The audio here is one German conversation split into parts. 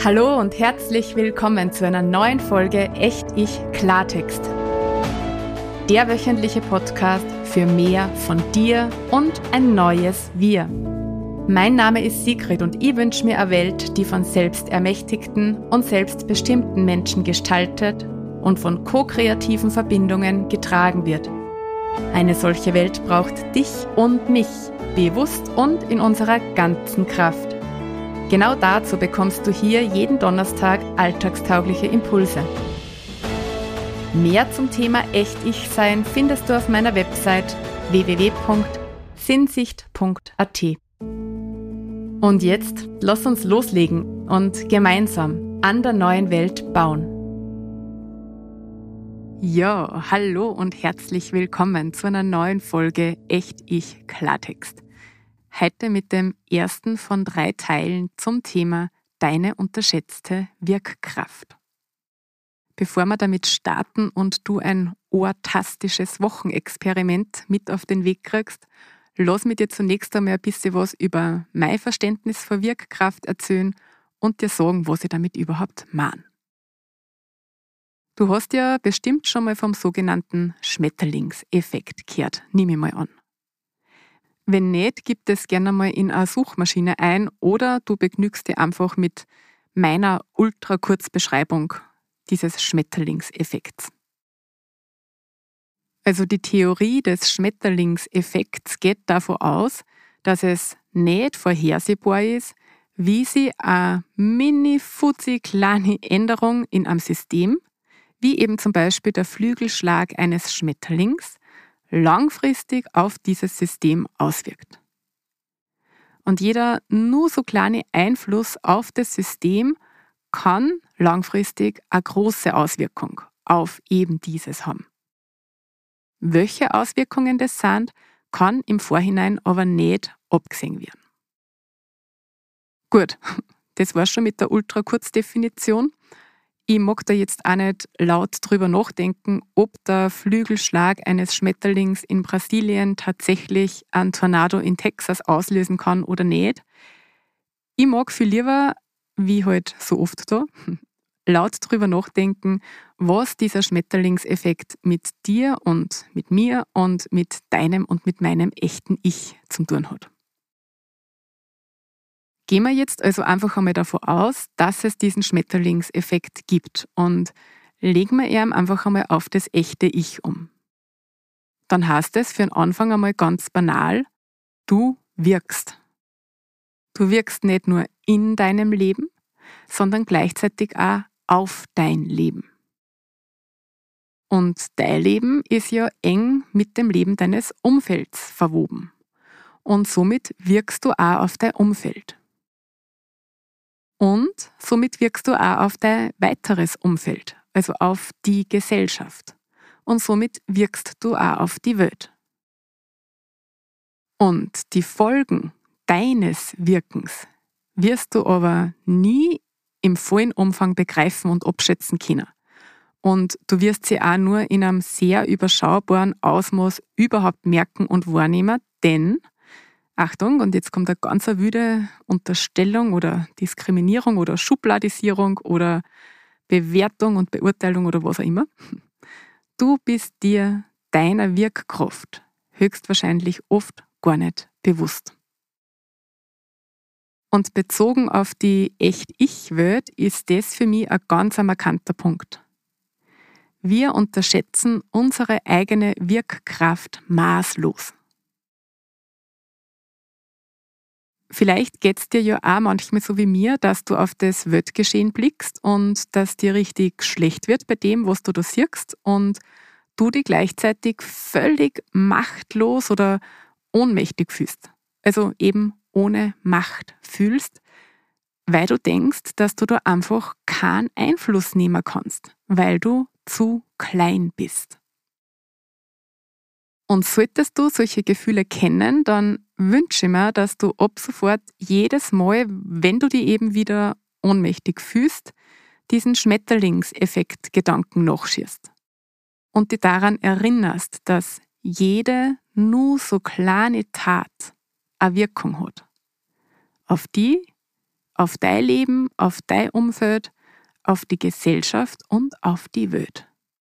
Hallo und herzlich willkommen zu einer neuen Folge Echt Ich Klartext. Der wöchentliche Podcast für mehr von dir und ein neues Wir. Mein Name ist Sigrid und ich wünsche mir eine Welt, die von selbstermächtigten und selbstbestimmten Menschen gestaltet und von ko-kreativen Verbindungen getragen wird. Eine solche Welt braucht dich und mich, bewusst und in unserer ganzen Kraft. Genau dazu bekommst du hier jeden Donnerstag alltagstaugliche Impulse. Mehr zum Thema Echt-Ich-Sein findest du auf meiner Website www.sinnsicht.at. Und jetzt lass uns loslegen und gemeinsam an der neuen Welt bauen. Ja, hallo und herzlich willkommen zu einer neuen Folge Echt-Ich Klartext. Heute mit dem ersten von 3 Teilen zum Thema Deine unterschätzte Wirkkraft. Bevor wir damit starten und du ein ohrtastisches Wochenexperiment mit auf den Weg kriegst, lass mir dir zunächst einmal ein bisschen was über mein Verständnis von Wirkkraft erzählen und dir sagen, was ich damit überhaupt meine. Du hast ja bestimmt schon mal vom sogenannten Schmetterlingseffekt gehört, nehme ich mal an. Wenn nicht, gib es gerne mal in eine Suchmaschine ein oder du begnügst dich einfach mit meiner Ultrakurzbeschreibung dieses Schmetterlingseffekts. Also die Theorie des Schmetterlingseffekts geht davon aus, dass es nicht vorhersehbar ist, wie sie eine mini-fuzzi kleine Änderung in einem System, wie eben zum Beispiel der Flügelschlag eines Schmetterlings, langfristig auf dieses System auswirkt. Und jeder nur so kleine Einfluss auf das System kann langfristig eine große Auswirkung auf eben dieses haben. Welche Auswirkungen das sind, kann im Vorhinein aber nicht abgesehen werden. Gut, das war's schon mit der Ultrakurzdefinition. Ich mag da jetzt auch nicht laut drüber nachdenken, ob der Flügelschlag eines Schmetterlings in Brasilien tatsächlich einen Tornado in Texas auslösen kann oder nicht. Ich mag viel lieber, wie halt so oft da, laut drüber nachdenken, was dieser Schmetterlingseffekt mit dir und mit mir und mit deinem und mit meinem echten Ich zu tun hat. Gehen wir jetzt also einfach einmal davon aus, dass es diesen Schmetterlingseffekt gibt und legen wir ihn einfach einmal auf das echte Ich um. Dann heißt es für den Anfang einmal ganz banal, du wirkst. Du wirkst nicht nur in deinem Leben, sondern gleichzeitig auch auf dein Leben. Und dein Leben ist ja eng mit dem Leben deines Umfelds verwoben. Und somit wirkst du auch auf dein Umfeld. Und somit wirkst du auch auf dein weiteres Umfeld, also auf die Gesellschaft. Und somit wirkst du auch auf die Welt. Und die Folgen deines Wirkens wirst du aber nie im vollen Umfang begreifen und abschätzen können. Und du wirst sie auch nur in einem sehr überschaubaren Ausmaß überhaupt merken und wahrnehmen, denn Achtung, und jetzt kommt eine ganz wüde Unterstellung oder Diskriminierung oder Schubladisierung oder Bewertung und Beurteilung oder was auch immer. Du bist dir deiner Wirkkraft höchstwahrscheinlich oft gar nicht bewusst. Und bezogen auf die Echt-Ich-Welt ist das für mich ein ganz markanter Punkt. Wir unterschätzen unsere eigene Wirkkraft maßlos. Vielleicht geht es dir ja auch manchmal so wie mir, dass du auf das Weltgeschehen blickst und dass dir richtig schlecht wird bei dem, was du da siehst und du dich gleichzeitig völlig machtlos oder ohnmächtig fühlst. Also eben ohne Macht fühlst, weil du denkst, dass du da einfach keinen Einfluss nehmen kannst, weil du zu klein bist. Und solltest du solche Gefühle kennen, dann wünsche ich mir, dass du ab sofort jedes Mal, wenn du dich eben wieder ohnmächtig fühlst, diesen Schmetterlingseffekt-Gedanken nachschießt. Und dich daran erinnerst, dass jede nur so kleine Tat eine Wirkung hat. Auf die, auf dein Leben, auf dein Umfeld, auf die Gesellschaft und auf die Welt.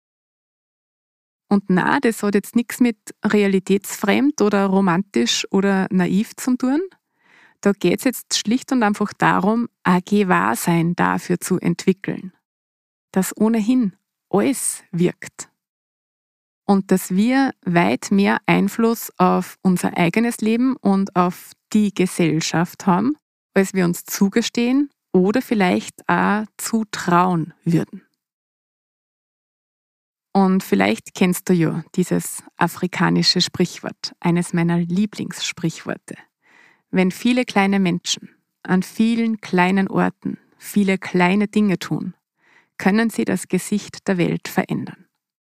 Und na, das hat jetzt nichts mit realitätsfremd oder romantisch oder naiv zu tun. Da geht es jetzt schlicht und einfach darum, ein Gewahrsein dafür zu entwickeln, dass ohnehin alles wirkt. Und dass wir weit mehr Einfluss auf unser eigenes Leben und auf die Gesellschaft haben, als wir uns zugestehen oder vielleicht auch zutrauen würden. Und vielleicht kennst du ja dieses afrikanische Sprichwort, eines meiner Lieblingssprichworte. Wenn viele kleine Menschen an vielen kleinen Orten viele kleine Dinge tun, können sie das Gesicht der Welt verändern.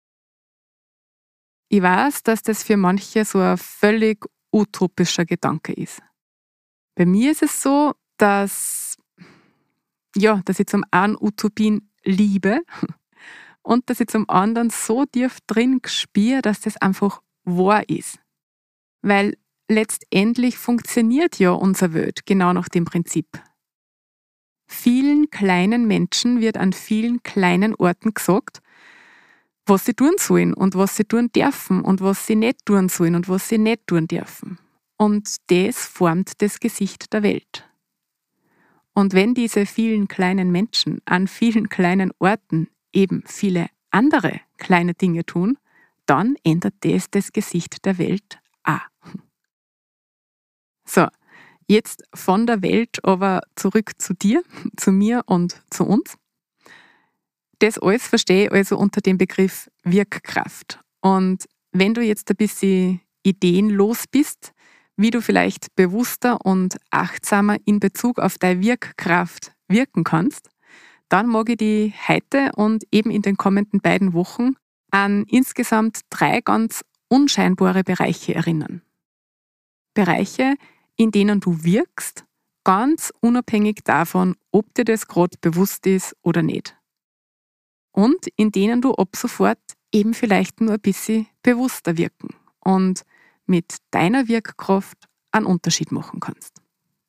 Ich weiß, dass das für manche so ein völlig utopischer Gedanke ist. Bei mir ist es so, dass ich zum einen Utopien liebe und dass ich zum anderen so tief drin spüre, dass das einfach wahr ist. Weil letztendlich funktioniert ja unsere Welt genau nach dem Prinzip. Vielen kleinen Menschen wird an vielen kleinen Orten gesagt, was sie tun sollen und was sie tun dürfen und was sie nicht tun sollen und was sie nicht tun dürfen. Und das formt das Gesicht der Welt. Und wenn diese vielen kleinen Menschen an vielen kleinen Orten eben viele andere kleine Dinge tun, dann ändert das Gesicht der Welt auch. So, jetzt von der Welt aber zurück zu dir, zu mir und zu uns. Das alles verstehe ich also unter dem Begriff Wirkkraft. Und wenn du jetzt ein bisschen ideenlos bist, wie du vielleicht bewusster und achtsamer in Bezug auf deine Wirkkraft wirken kannst, dann mag ich dich heute und eben in den kommenden beiden Wochen an insgesamt 3 ganz unscheinbare Bereiche erinnern. Bereiche, in denen du wirkst, ganz unabhängig davon, ob dir das gerade bewusst ist oder nicht. Und in denen du ab sofort eben vielleicht nur ein bisschen bewusster wirken und mit deiner Wirkkraft einen Unterschied machen kannst.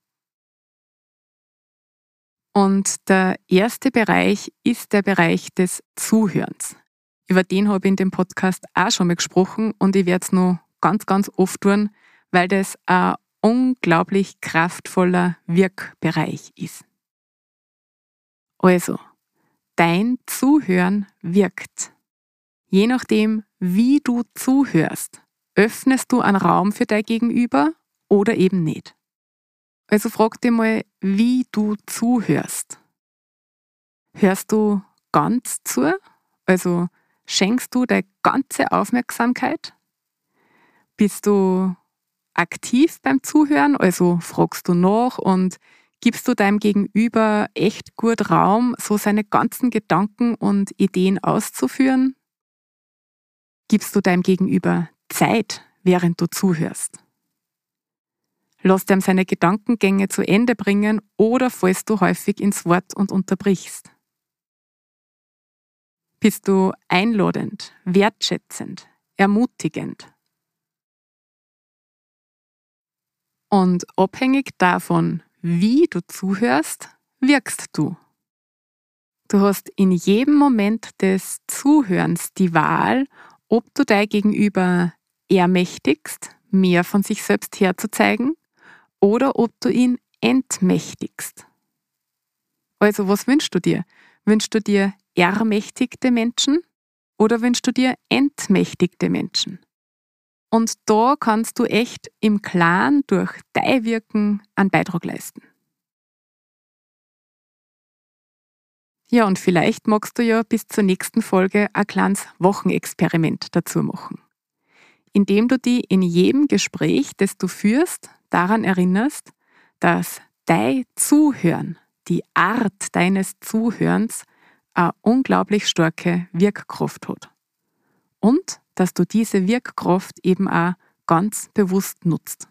Und der erste Bereich ist der Bereich des Zuhörens. Über den habe ich in dem Podcast auch schon mal gesprochen und ich werde es noch ganz, ganz oft tun, weil das ein unglaublich kraftvoller Wirkbereich ist. Also, dein Zuhören wirkt. Je nachdem, wie du zuhörst, öffnest du einen Raum für dein Gegenüber oder eben nicht. Also frag dich mal, wie du zuhörst. Hörst du ganz zu? Also schenkst du deine ganze Aufmerksamkeit? Bist du aktiv beim Zuhören? Also fragst du nach und gibst du deinem Gegenüber echt gut Raum, so seine ganzen Gedanken und Ideen auszuführen? Gibst du deinem Gegenüber Zeit, während du zuhörst? Lass ihm seine Gedankengänge zu Ende bringen oder fallst du häufig ins Wort und unterbrichst? Bist du einladend, wertschätzend, ermutigend? Und abhängig davon, wie du zuhörst, wirkst du. Du hast in jedem Moment des Zuhörens die Wahl, ob du dein Gegenüber ermächtigst, mehr von sich selbst herzuzeigen, oder ob du ihn entmächtigst. Also was wünschst du dir? Wünschst du dir ermächtigte Menschen oder wünschst du dir entmächtigte Menschen? Und da kannst du echt im Klaren durch dein Wirken einen Beitrag leisten. Ja, und vielleicht magst du ja bis zur nächsten Folge ein kleines Wochenexperiment dazu machen, indem du dich in jedem Gespräch, das du führst, daran erinnerst, dass dein Zuhören, die Art deines Zuhörens, eine unglaublich starke Wirkkraft hat. Und dass du diese Wirkkraft eben auch ganz bewusst nutzt.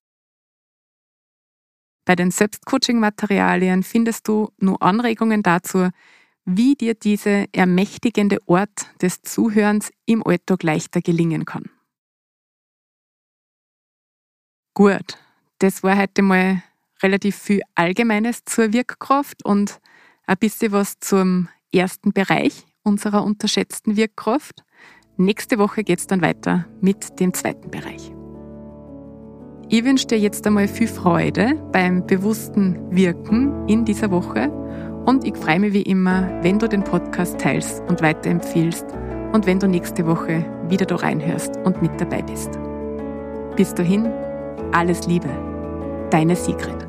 Bei den Selbstcoaching-Materialien findest du nur Anregungen dazu, wie dir diese ermächtigende Art des Zuhörens im Alltag leichter gelingen kann. Gut, das war heute mal relativ viel Allgemeines zur Wirkkraft und ein bisschen was zum ersten Bereich unserer unterschätzten Wirkkraft. Nächste Woche geht es dann weiter mit dem zweiten Bereich. Ich wünsche dir jetzt einmal viel Freude beim bewussten Wirken in dieser Woche und ich freue mich wie immer, wenn du den Podcast teilst und weiterempfiehlst und wenn du nächste Woche wieder da reinhörst und mit dabei bist. Bis dahin, alles Liebe, deine Sigrid.